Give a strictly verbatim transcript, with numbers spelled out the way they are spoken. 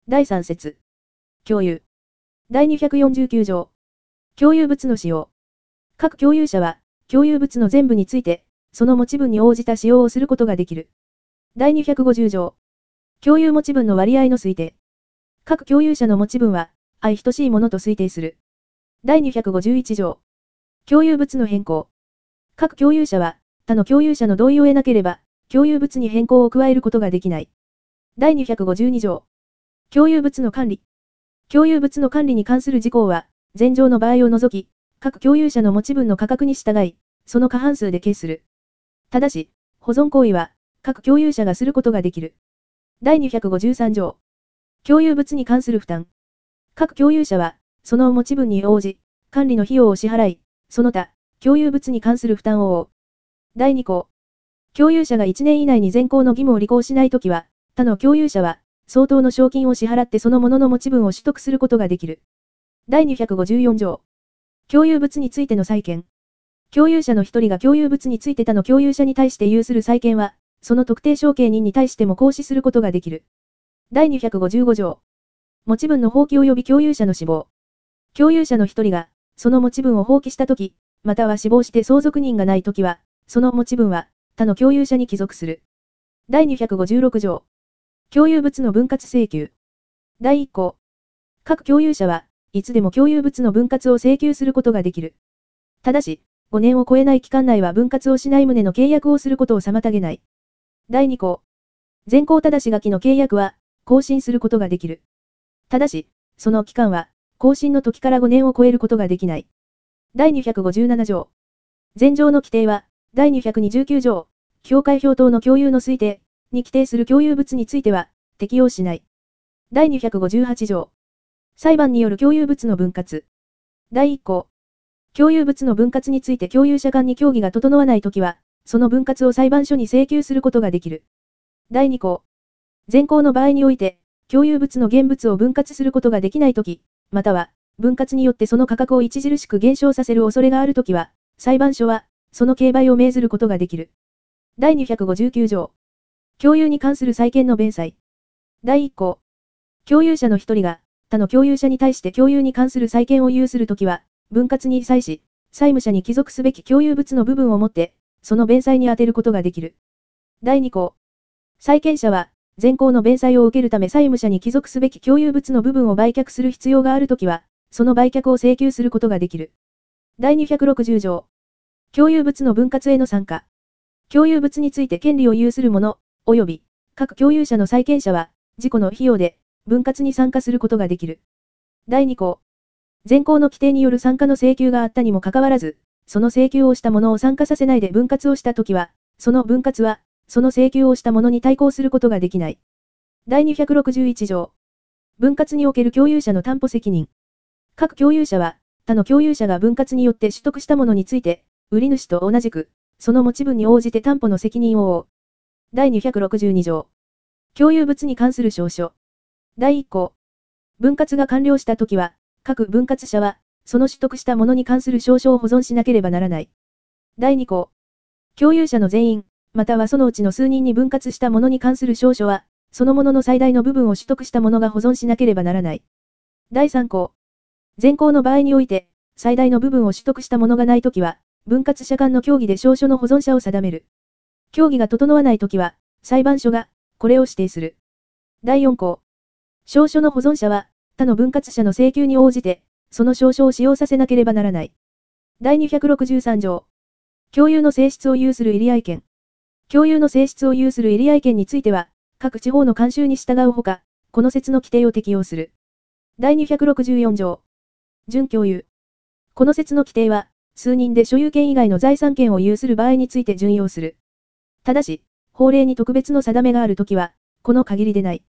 だいさん節。共有。だいにひゃくよんじゅうきゅう条。共有物の使用。各共有者は、共有物の全部について、その持ち分に応じた使用をすることができる。だいにひゃくごじゅう条。共有持ち分の割合の推定。各共有者の持ち分は、相等しいものと推定する。だいにひゃくごじゅういち条。共有物の変更。各共有者は、他の共有者の同意を得なければ、共有物に変更を加えることができない。だいにひゃくごじゅうに条。共有物の管理。共有物の管理に関する事項は、前条の場合を除き、各共有者の持ち分の価格に従い、その過半数で計する。ただし、保存行為は、各共有者がすることができる。だいにひゃくごじゅうさん条。共有物に関する負担。各共有者は、その持ち分に応じ、管理の費用を支払い、その他、共有物に関する負担を負う。だいに項。共有者がいちねん以内に全項の義務を履行しないときは、他の共有者は、相当の賞金を支払ってそのものの持ち分を取得することができる。だいにひゃくごじゅうよん条。共有物についての債権。共有者の一人が共有物について他の共有者に対して有する債権は、その特定承継人に対しても行使することができる。だいにひゃくごじゅうご条。持ち分の放棄及び共有者の死亡。共有者の一人が、その持ち分を放棄したとき、または死亡して相続人がないときは、その持ち分は、他の共有者に帰属する。だいにひゃくごじゅうろく条。共有物の分割請求。だいいっ項。各共有者はいつでも共有物の分割を請求することができる。ただし、ごねんを超えない期間内は分割をしない旨の契約をすることを妨げない。だいに項。全項ただし書きの契約は、更新することができる。ただし、その期間は、更新の時からごねんを超えることができない。だいにひゃくごじゅうなな条。前条の規定は、だいにひゃくにじゅうきゅう条、境界表等の共有の推定に規定する共有物については、適用しない。だいにひゃくごじゅうはち条。裁判による共有物の分割。だいいっ項。共有物の分割について共有者間に協議が整わないときは、その分割を裁判所に請求することができる。だいに項。前項の場合において、共有物の現物を分割することができないとき、または、分割によってその価格を著しく減少させる恐れがあるときは、裁判所は、その競売を命ずることができる。だいにひゃくごじゅうきゅう条。共有に関する債権の弁済。だいいっ項。共有者の一人が、他の共有者に対して共有に関する債権を有するときは、分割に際し、債務者に帰属すべき共有物の部分をもって、その弁済に充てることができる。だいに項。債権者は、前項の弁済を受けるため債務者に帰属すべき共有物の部分を売却する必要があるときは、その売却を請求することができる。だいにひゃくろくじゅう条。共有物の分割への参加。共有物について権利を有する者、及び、各共有者の債権者は、自己の費用で、分割に参加することができる。だいに項。前項の規定による参加の請求があったにもかかわらず、その請求をした者を参加させないで分割をしたときは、その分割は、その請求をした者に対抗することができない。だいにひゃくろくじゅういち条。分割における共有者の担保責任。各共有者は、他の共有者が分割によって取得したものについて、売り主と同じく、その持ち分に応じて担保の責任を負う。だいにひゃくろくじゅうに条。共有物に関する証書。だいいっ項。分割が完了したときは、各分割者は、その取得したものに関する証書を保存しなければならない。だいに項。共有者の全員、またはそのうちの数人に分割したものに関する証書は、そのものの最大の部分を取得した者が保存しなければならない。だいさん項。前項の場合において、最大の部分を取得した者がないときは、分割者間の協議で証書の保存者を定める。協議が整わないときは、裁判所が、これを指定する。だいよん項。証書の保存者は、他の分割者の請求に応じて、その証書を使用させなければならない。だいにひゃくろくじゅうさん条。共有の性質を有する入合権。共有の性質を有する入合権については、各地方の慣習に従うほか、この節の規定を適用する。だいにひゃくろくじゅうよん条。準共有。この節の規定は、数人で所有権以外の財産権を有する場合について準用する。ただし、法令に特別の定めがあるときは、この限りでない。